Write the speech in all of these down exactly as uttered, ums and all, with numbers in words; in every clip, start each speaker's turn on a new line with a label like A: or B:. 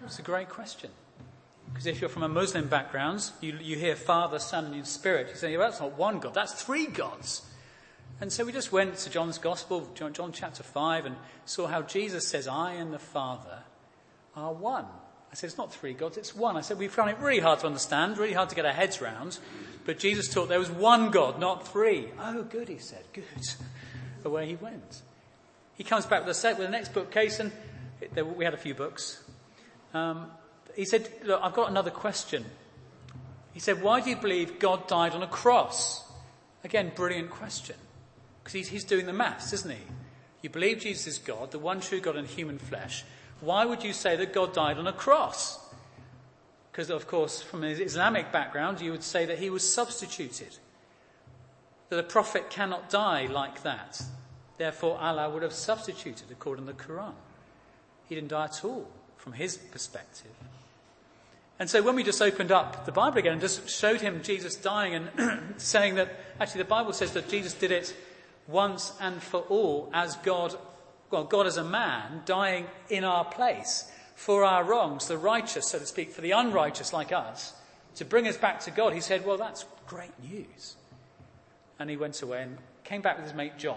A: It's a great question. Because if you're from a Muslim background, you, you hear Father, Son and Spirit. You say, well, that's not one God, that's three gods. And so we just went to John's Gospel, John, John chapter five, and saw how Jesus says, I and the Father are one. I said, it's not three gods, it's one. I said, we found it really hard to understand, really hard to get our heads round. But Jesus taught there was one God, not three. Oh, good, he said, good. Away he went. He comes back with the, set, with the next bookcase, and it, there, we had a few books. Um, he said, look, I've got another question. He said, why do you believe God died on a cross? Again, brilliant question. Because he's, he's doing the maths, isn't he? You believe Jesus is God, the one true God in human flesh. Why would you say that God died on a cross? Because, of course, from his Islamic background, you would say that he was substituted. That a prophet cannot die like that. Therefore, Allah would have substituted, according to the Quran. He didn't die at all, from his perspective. And so when we just opened up the Bible again and just showed him Jesus dying and saying that, actually the Bible says that Jesus did it once and for all as God, well, God as a man dying in our place for our wrongs, the righteous, so to speak, for the unrighteous like us, to bring us back to God. He said, well, that's great news. And he went away and came back with his mate John.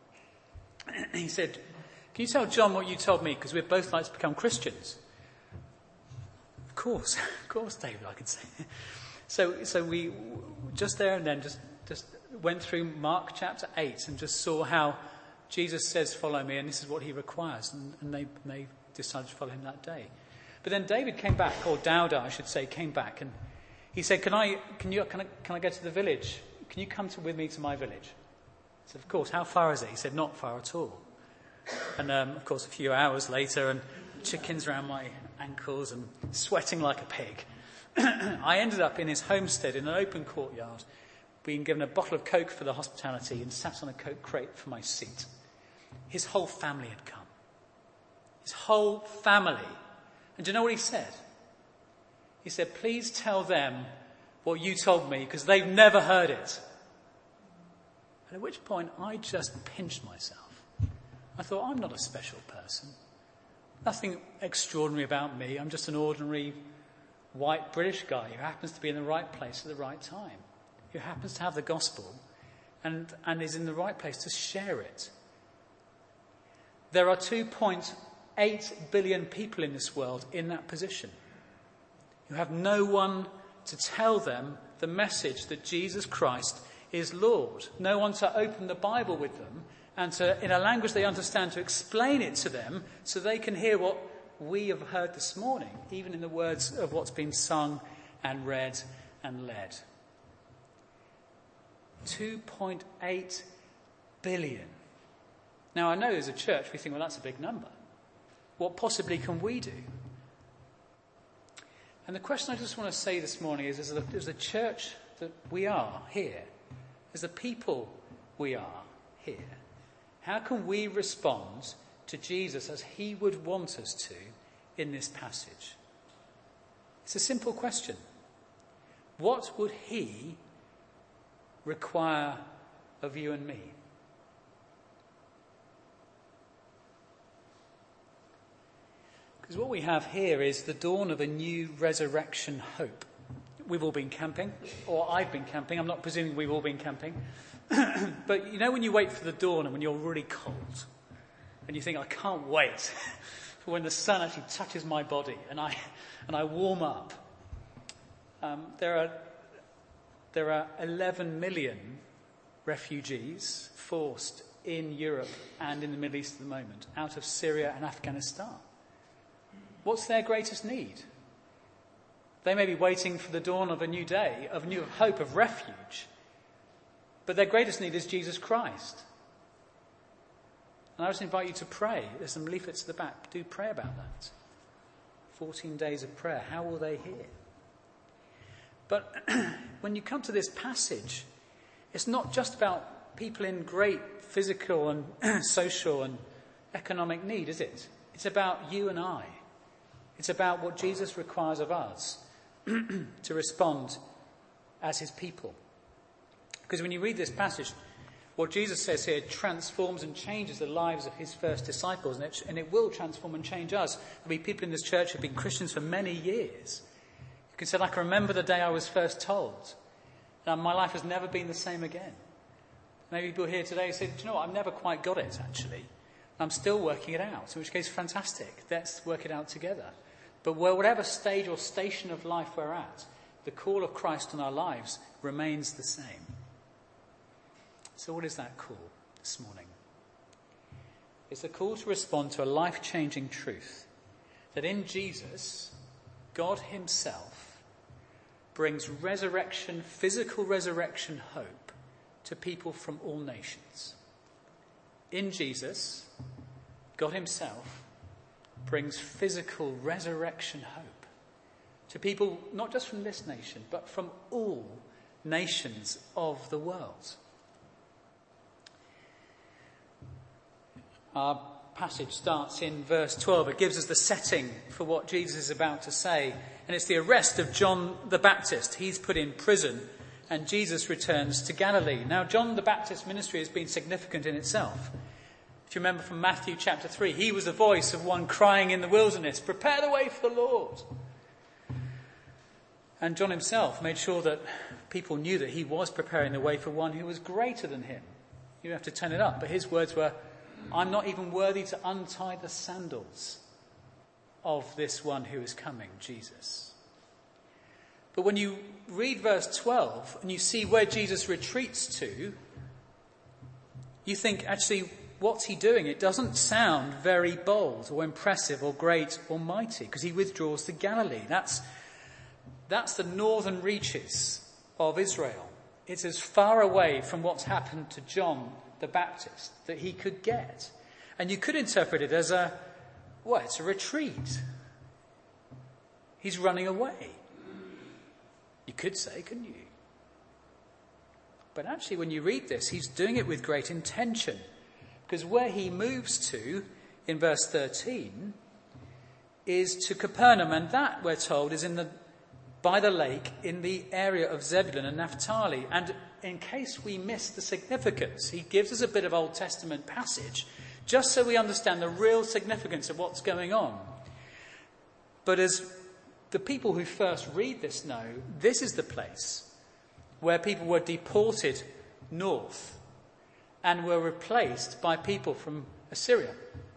A: He said, can you tell John what you told me? Because we'd both like to become Christians. Of course, of course, David, I could say. So, so we just there and then just, just went through Mark chapter eight and just saw how Jesus says, follow me, and this is what he requires. And, and they, they decided to follow him that day. But then David came back, or Dowda, I should say, came back, and he said, can I, can you, can I, can I go to the village? Can you come to, with me to my village? I said, of course, how far is it? He said, not far at all. And, um, of course, a few hours later, and chickens around my ankles and sweating like a pig, I ended up in his homestead in an open courtyard, being given a bottle of Coke for the hospitality and sat on a Coke crate for my seat. His whole family had come. His whole family. And do you know what he said? He said, please tell them what you told me, because they've never heard it. And at which point I just pinched myself. I thought, I'm not a special person. Nothing extraordinary about me. I'm just an ordinary white British guy who happens to be in the right place at the right time, who happens to have the gospel and, and is in the right place to share it. There are two point eight billion people in this world in that position who have no one to tell them the message that Jesus Christ is Lord. No one to open the Bible with them and to, in a language they understand, to explain it to them so they can hear what we have heard this morning, even in the words of what's been sung and read and led. two point eight billion. Now, I know as a church we think, well, that's a big number. What possibly can we do? And the question I just want to say this morning is, as a, as a church that we are here, as a people we are here, how can we respond to Jesus as he would want us to in this passage? It's a simple question. What would he require of you and me? Because what we have here is the dawn of a new resurrection hope. We've all been camping, or I've been camping. I'm not presuming we've all been camping. But you know when you wait for the dawn and when you're really cold and you think, I can't wait for when the sun actually touches my body and I and I warm up. Um, there are there are eleven million refugees forced in Europe and in the Middle East at the moment out of Syria and Afghanistan. What's their greatest need? They may be waiting for the dawn of a new day, of new hope, of refuge. But their greatest need is Jesus Christ. And I just invite you to pray. There's some leaflets at the back. Do pray about that. fourteen days of prayer. How will they hear? But when you come to this passage, it's not just about people in great physical and social and economic need, is it? It's about you and I. It's about what Jesus requires of us to respond as his people. Because when you read this passage, What Jesus says here transforms and changes the lives of his first disciples, and it, and it will transform and change us. There'll be people in this church who have been Christians for many years. You can say, I can remember the day I was first told. And my life has never been the same again. Maybe people here today say, do you know what, I've never quite got it, actually. I'm still working it out, in which case, fantastic. Let's work it out together. But whatever stage or station of life we're at, the call of Christ on our lives remains the same. So what is that call this morning? It's a call to respond to a life-changing truth that in Jesus, God himself brings resurrection, physical resurrection hope to people from all nations. In Jesus, God himself brings physical resurrection hope to people not just from this nation, but from all nations of the world. Our passage starts in verse twelve. It gives us the setting for what Jesus is about to say. And it's the arrest of John the Baptist. He's put in prison and Jesus returns to Galilee. Now, John the Baptist's ministry has been significant in itself. If you remember from Matthew chapter three, he was the voice of one crying in the wilderness, prepare the way for the Lord. And John himself made sure that people knew that he was preparing the way for one who was greater than him. You don't have to turn it up, but his words were, I'm not even worthy to untie the sandals of this one who is coming, Jesus. But when you read verse twelve and you see where Jesus retreats to, you think, actually, what's he doing? It doesn't sound very bold or impressive or great or mighty, because he withdraws to Galilee. That's, that's the northern reaches of Israel. It's as far away from what's happened to John the Baptist that he could get. And you could interpret it as a, well, it's a retreat. He's running away. You could say, couldn't you? But actually, when you read this, he's doing it with great intention. Because where he moves to, in verse thirteen, is to Capernaum. And that, we're told, is in the by the lake in the area of Zebulun and Naphtali. And in case we miss the significance, he gives us a bit of Old Testament passage, just so we understand the real significance of what's going on. But as the people who first read this know, this is the place where people were deported north and were replaced by people from Assyria.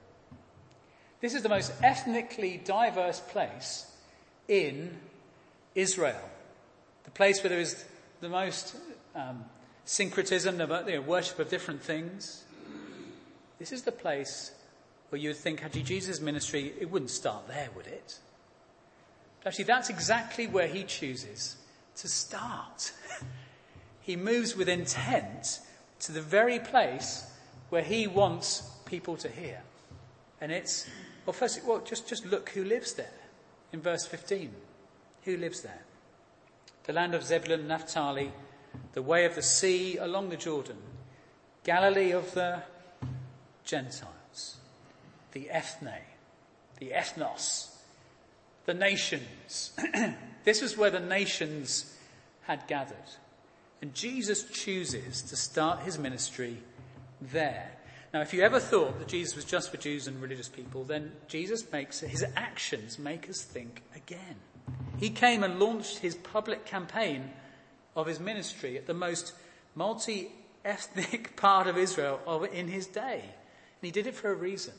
A: This is the most ethnically diverse place in Israel. The place where there is the most um, syncretism, the you know, worship of different things. This is the place where you would think, actually, Jesus' ministry, it wouldn't start there, would it? Actually, that's exactly where he chooses to start. He moves with intent to the very place where he wants people to hear. And it's, well, first, well, just, just look who lives there in verse fifteen. Who lives there? The land of Zebulun and Naphtali, the way of the sea along the Jordan, Galilee of the Gentiles, the ethne, the ethnos, the nations. This was where the nations had gathered. And Jesus chooses to start his ministry there. Now, if you ever thought that Jesus was just for Jews and religious people, then Jesus makes his actions make us think again. He came and launched his public campaign of his ministry at the most multi-ethnic part of Israel of, in his day. And he did it for a reason.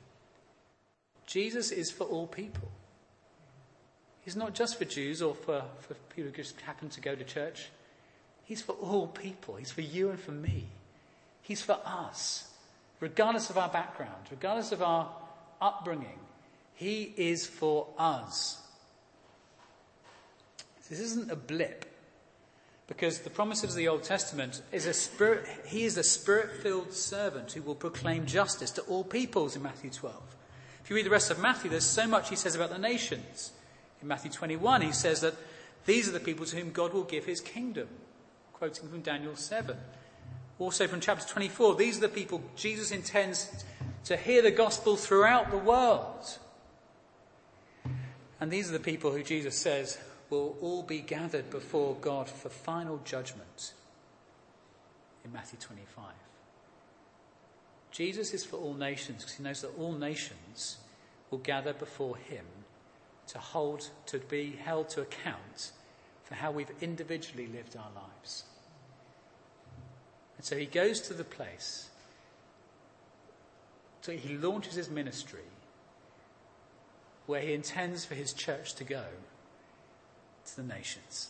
A: Jesus is for all people. He's not just for Jews or for, for people who just happen to go to church. He's for all people. He's for you and for me. He's for us. Regardless of our background, regardless of our upbringing, he is for us. This isn't a blip, because the promises of the Old Testament is a spirit. He is a spirit-filled servant who will proclaim justice to all peoples in Matthew twelve. If you read the rest of Matthew, there's so much he says about the nations. In Matthew twenty-one, he says that these are the people to whom God will give his kingdom, quoting from Daniel seven. Also from chapter twenty-four, these are the people Jesus intends to hear the gospel throughout the world. And these are the people who Jesus says will all be gathered before God for final judgment in Matthew twenty-five. Jesus is for all nations because he knows that all nations will gather before him to hold, to be held to account for how we've individually lived our lives. And so he goes to the place, so he launches his ministry where he intends for his church to go, to the nations.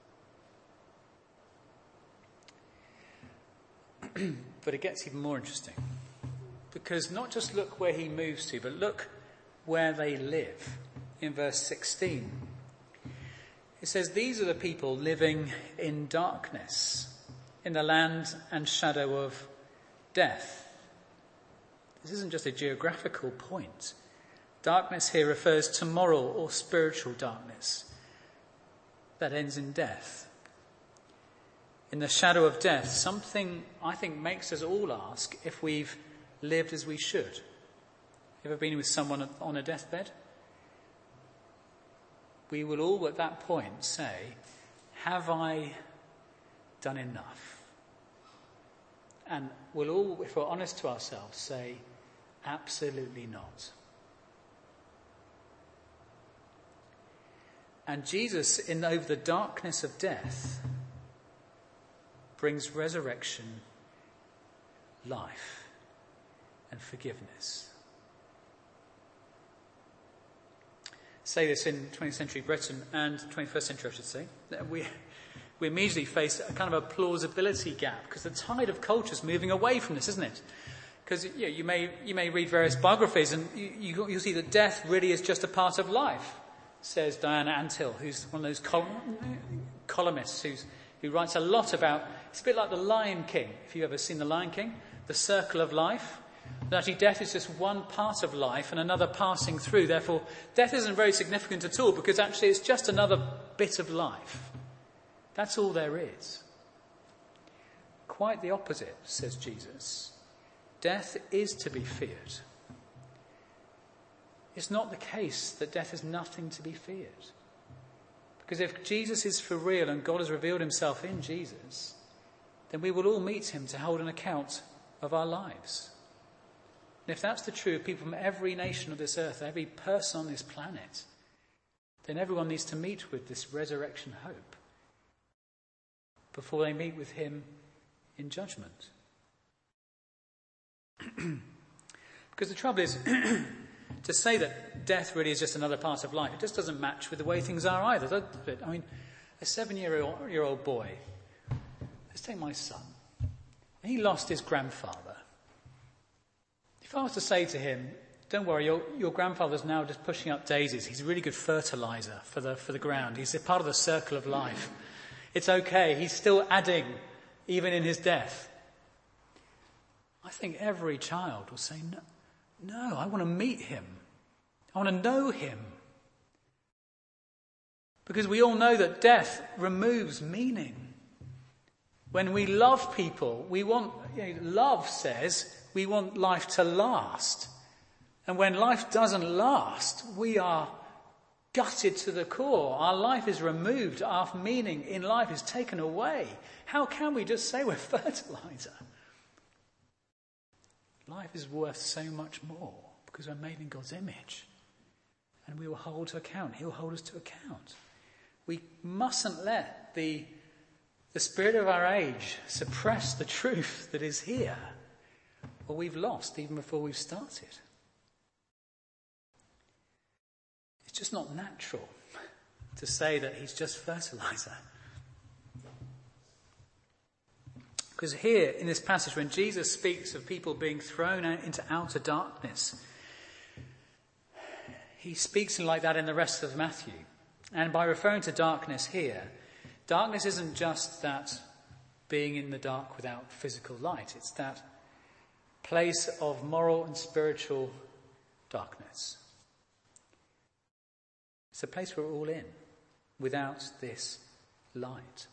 A: But it gets even more interesting, because not just look where he moves to, but look where they live. In verse sixteen, it says, "These are the people living in darkness, in the land and shadow of death." This isn't just a geographical point. Darkness here refers to moral or spiritual darkness that ends in death. In the shadow of death, something I think makes us all ask if we've lived as we should. Ever been with someone on a deathbed? We will all at that point say, have I done enough? And we'll all, if we're honest to ourselves, say, absolutely not. And Jesus, in over the darkness of death, brings resurrection, life, and forgiveness. Say this in twentieth century Britain and twenty-first century, I should say, that we we immediately face a kind of a plausibility gap, because the tide of culture is moving away from this, isn't it? Because you know, you may you may read various biographies and you, you you'll see that death really is just a part of life, says Diana Antill, who's one of those col- columnists who's who writes a lot about. It's a bit like the Lion King. If you've ever seen the Lion King, the circle of life. That actually death is just one part of life and another passing through. Therefore, death isn't very significant at all, because actually it's just another bit of life. That's all there is. Quite the opposite, says Jesus. Death is to be feared. It's not the case that death is nothing to be feared. Because if Jesus is for real and God has revealed himself in Jesus, then we will all meet him to hold an account of our lives. And if that's the true of people from every nation of this earth, every person on this planet, then everyone needs to meet with this resurrection hope before they meet with him in judgment. Because the trouble is, to say that death really is just another part of life, it just doesn't match with the way things are either, does it? I mean, a seven-year-old boy, let's take my son, and he lost his grandfather. If I was to say to him, don't worry, your, your grandfather's now just pushing up daisies. He's a really good fertilizer for the, for the ground. He's a part of the circle of life. It's okay. He's still adding, even in his death. I think every child will say, no, no, I want to meet him. I want to know him. Because we all know that death removes meaning. When we love people, we want, you know, love says we want life to last. And when life doesn't last, we are gutted to the core. Our life is removed. Our meaning in life is taken away. How can we just say we're fertilizer? Life is worth so much more because we're made in God's image. And we will hold to account. He'll hold us to account. We mustn't let the, the spirit of our age suppress the truth that is here, or we've lost even before we've started. It's just not natural to say that he's just fertilizer. Because here in this passage, when Jesus speaks of people being thrown out into outer darkness, he speaks like that in the rest of Matthew. And by referring to darkness here, darkness isn't just that being in the dark without physical light. It's that place of moral and spiritual darkness. It's a place we're all in without this light.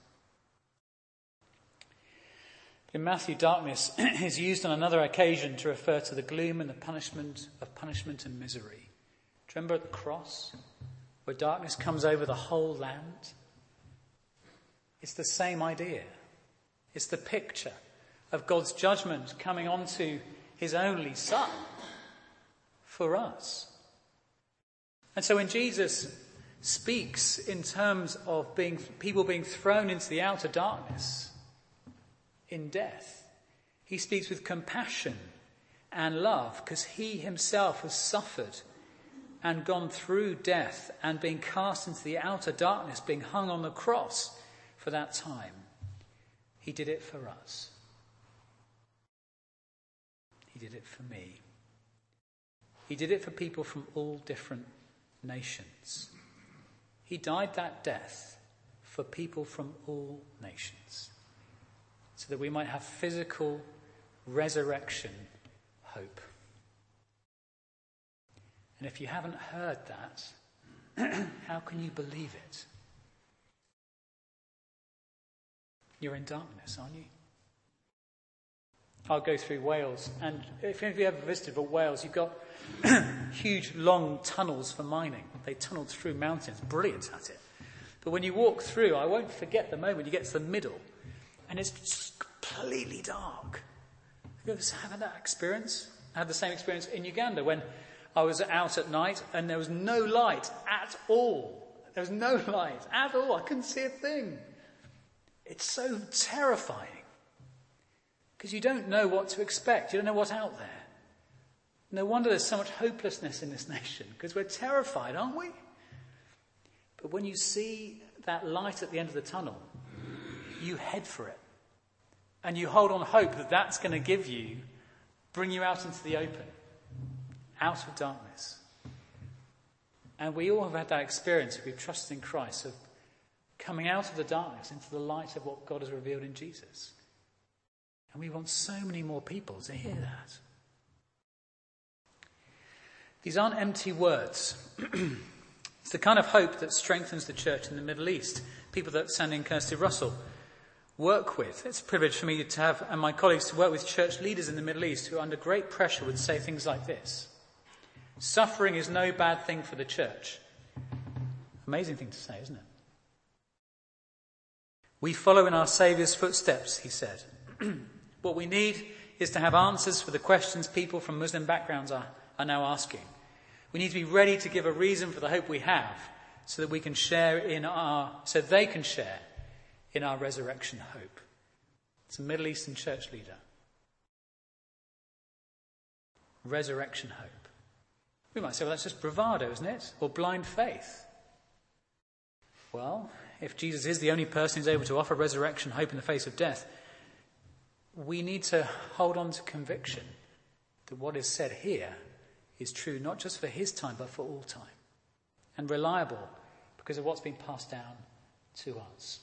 A: In Matthew, darkness is used on another occasion to refer to the gloom and the punishment of punishment and misery. Do you remember at the cross, where darkness comes over the whole land? It's the same idea. It's the picture of God's judgment coming onto his only son for us. And so when Jesus speaks in terms of being people being thrown into the outer darkness in death, he speaks with compassion and love because he himself has suffered and gone through death and being cast into the outer darkness, being hung on the cross for that time. He did it for us. He did it for me. He did it for people from all different nations. He died that death for people from all nations, so that we might have physical resurrection hope. And if you haven't heard that, how can you believe it? You're in darkness, aren't you? I'll go through Wales, and if any of you ever visited Wales, you've got huge long tunnels for mining. They tunneled through mountains, brilliant at it. But when you walk through, I won't forget the moment you get to the middle, and it's just completely dark. Have you ever had that experience? I had the same experience in Uganda when I was out at night and there was no light at all. There was no light at all. I couldn't see a thing. It's so terrifying because you don't know what to expect. You don't know what's out there. No wonder there's so much hopelessness in this nation because we're terrified, aren't we? But when you see that light at the end of the tunnel, you head for it. And you hold on hope that that's going to give you, bring you out into the open, out of darkness. And we all have had that experience if we've trusted in Christ of coming out of the darkness into the light of what God has revealed in Jesus. And we want so many more people to hear that. These aren't empty words. It's the kind of hope that strengthens the church in the Middle East. People that Sandy and Kirsty Russell work with. It's a privilege for me to have, and my colleagues, to work with church leaders in the Middle East who under great pressure would say things like this. Suffering is no bad thing for the church. Amazing thing to say, isn't it? We follow in our Saviour's footsteps, he said. What we need is to have answers for the questions people from Muslim backgrounds are, are now asking. We need to be ready to give a reason for the hope we have so that we can share in our, so they can share in our resurrection hope. It's a Middle Eastern church leader. Resurrection hope. We might say, well, that's just bravado, isn't it? Or blind faith. Well, if Jesus is the only person who's able to offer resurrection hope in the face of death, we need to hold on to conviction that what is said here is true not just for his time, but for all time. And reliable because of what's been passed down to us.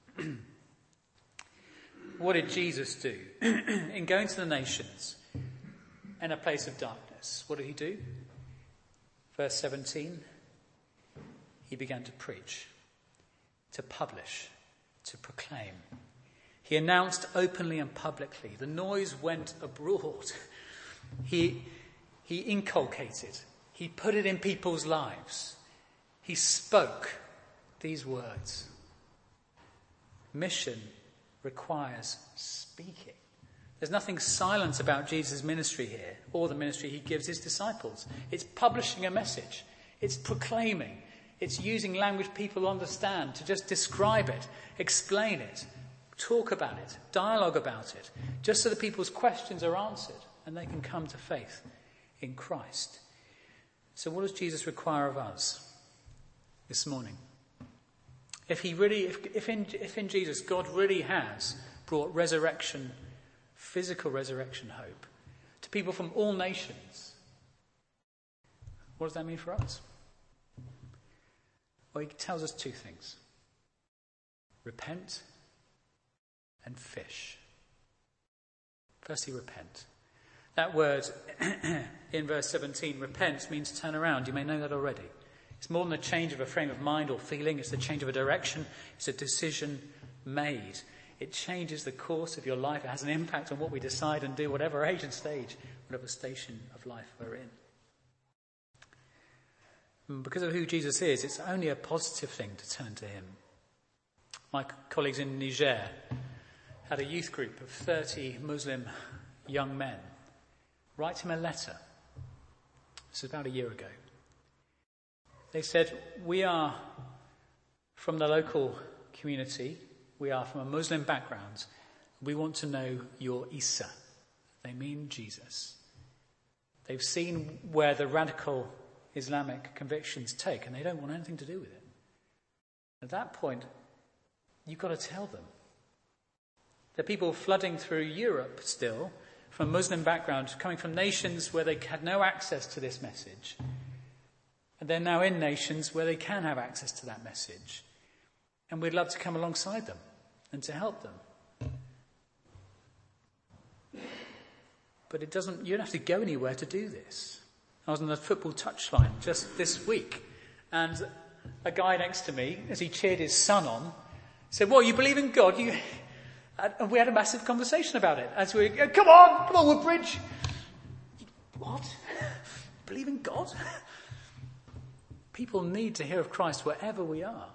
A: What did Jesus do in going to the nations in a place of darkness? What did he do? Verse seventeen, he began to preach, to publish, to proclaim. He announced openly and publicly. The noise went abroad. He, he inculcated. He put it in people's lives. He spoke these words. Mission requires speaking. There's nothing silent about Jesus' ministry here or the ministry he gives his disciples. It's publishing a message. It's proclaiming. It's using language people understand to just describe it, explain it, talk about it, dialogue about it, just so that people's questions are answered and they can come to faith in Christ. So what does Jesus require of us this morning? If he really, if, if, in, if in Jesus God really has brought resurrection, physical resurrection hope to people from all nations, what does that mean for us? Well, he tells us two things. Repent and fish. Firstly, repent. That word in verse seventeen, repent, means turn around. You may know that already. It's more than a change of a frame of mind or feeling. It's the change of a direction. It's a decision made. It changes the course of your life. It has an impact on what we decide and do, whatever age and stage, whatever station of life we're in. And because of who Jesus is, it's only a positive thing to turn to him. My colleagues in Niger had a youth group of thirty Muslim young men write him a letter. This is about a year ago. They said, we are from the local community. We are from a Muslim background. We want to know your Isa. They mean Jesus. They've seen where the radical Islamic convictions take, and they don't want anything to do with it. At that point, you've got to tell them. There are people flooding through Europe still, from a Muslim background, coming from nations where they had no access to this message. And they're now in nations where they can have access to that message. And we'd love to come alongside them and to help them. But it doesn't, you don't have to go anywhere to do this. I was on the football touchline just this week, and a guy next to me, as he cheered his son on, said, "Well, you believe in God?" You... And we had a massive conversation about it. As we, come on, come on, Woodbridge. What? Believe in God? People need to hear of Christ wherever we are.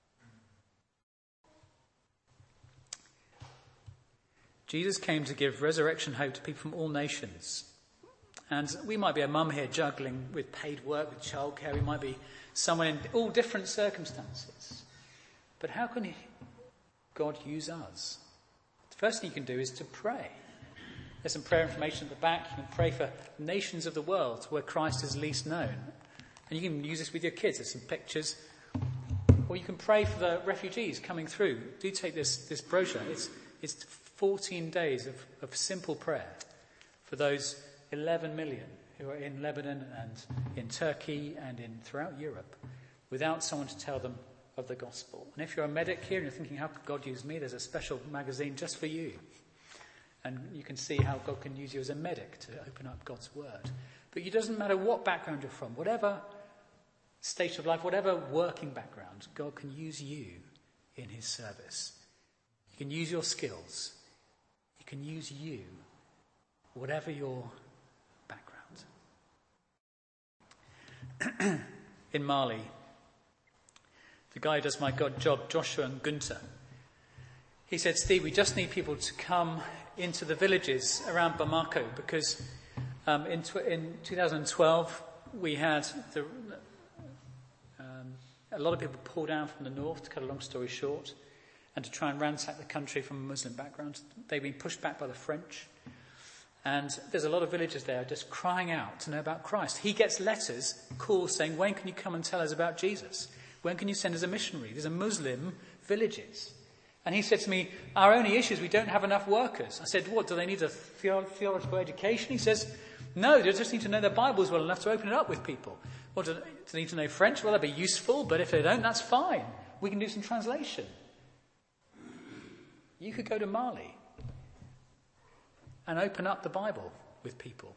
A: Jesus came to give resurrection hope to people from all nations. And we might be a mum here juggling with paid work, with childcare. We might be someone in all different circumstances. But how can God use us? The first thing you can do is to pray. There's some prayer information at the back. You can pray for nations of the world where Christ is least known. And you can use this with your kids. There's some pictures. Or you can pray for the refugees coming through. Do take this, this brochure. It's, it's fourteen days of, of simple prayer for those eleven million who are in Lebanon and in Turkey and in throughout Europe without someone to tell them of the gospel. And if you're a medic here and you're thinking, how could God use me? There's a special magazine just for you. And you can see how God can use you as a medic to open up God's word. But it doesn't matter what background you're from, whatever state of life, whatever working background, God can use you in his service. He can use your skills. He can use you, whatever your background. In Mali, the guy who does my God job, Joshua and Gunther, he said, Steve, we just need people to come into the villages around Bamako because um, in, tw- in twenty twelve we had the, um, a lot of people pulled down from the north, to cut a long story short, and to try and ransack the country from a Muslim background. They've been pushed back by the French. And there's a lot of villagers there just crying out to know about Christ. He gets letters, calls saying, when can you come and tell us about Jesus? When can you send us a missionary? These are Muslim villages. And he said to me, our only issue is we don't have enough workers. I said, what, do they need a theo- theological education? He says, no, they just need to know their Bibles well enough to open it up with people. Well, do they need to know French? Well, that'd be useful, but if they don't, that's fine. We can do some translation. You could go to Mali and open up the Bible with people.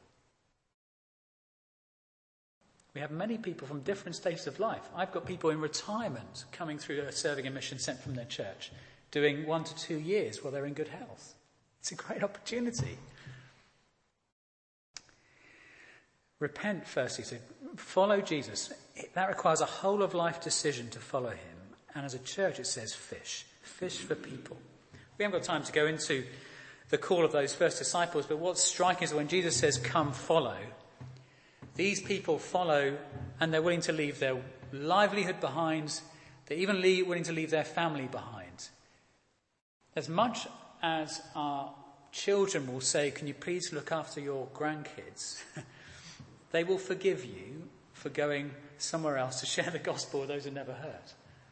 A: We have many people from different stages of life. I've got people in retirement coming through a serving a mission sent from their church, doing one to two years while they're in good health. It's a great opportunity. Repent firstly, so follow Jesus. That requires a whole of life decision to follow him. And as a church it says fish. Fish for people. We haven't got time to go into the call of those first disciples, but what's striking is when Jesus says, come follow, these people follow and they're willing to leave their livelihood behind. They're even leave, willing to leave their family behind. As much as our children will say, can you please look after your grandkids? They will forgive you for going somewhere else to share the gospel with those who never heard.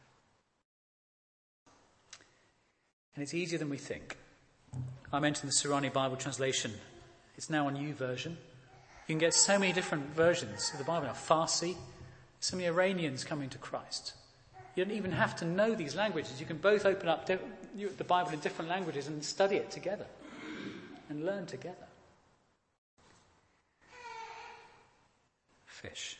A: And it's easier than we think. I mentioned the Surani Bible translation. It's now on YouVersion. You can get so many different versions of the Bible now. Farsi, so many Iranians coming to Christ. You don't even have to know these languages. You can both open up the Bible in different languages and study it together and learn together. Fish.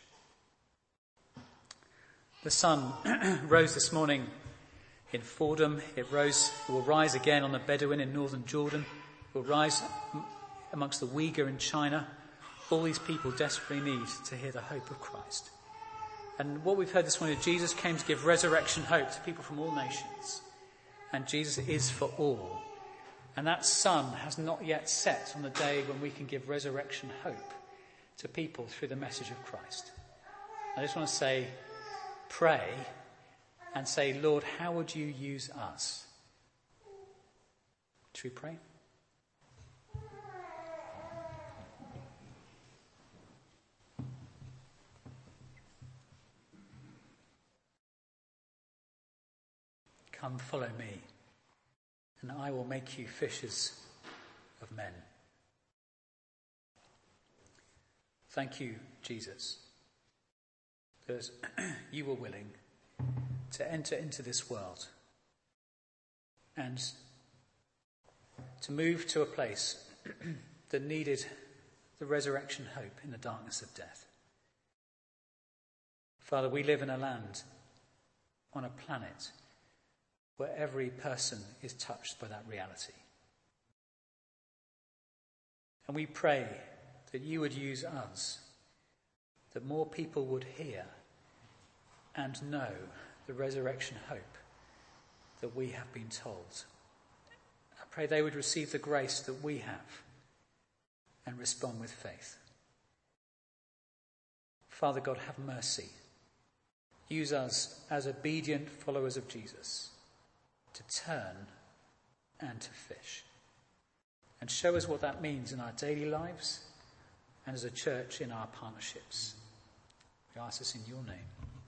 A: The sun rose this morning in Fordham. It rose, it will rise again on the Bedouin in northern Jordan. It will rise amongst the Uyghur in China. All these people desperately need to hear the hope of Christ. And what we've heard this morning, Jesus came to give resurrection hope to people from all nations. And Jesus is for all. And that sun has not yet set on the day when we can give resurrection hope to people through the message of Christ. I just want to say, pray and say, Lord, how would you use us? Should we pray? Come, follow me, and I will make you fishers of men. Thank you, Jesus, that you were willing to enter into this world and to move to a place that needed the resurrection hope in the darkness of death. Father, we live in a land, on a planet, where every person is touched by that reality. And we pray that you would use us, that more people would hear and know the resurrection hope that we have been told. I pray they would receive the grace that we have and respond with faith. Father God, have mercy. Use us as obedient followers of Jesus to turn and to fish. And show us what that means in our daily lives and as a church in our partnerships. We ask this in your name.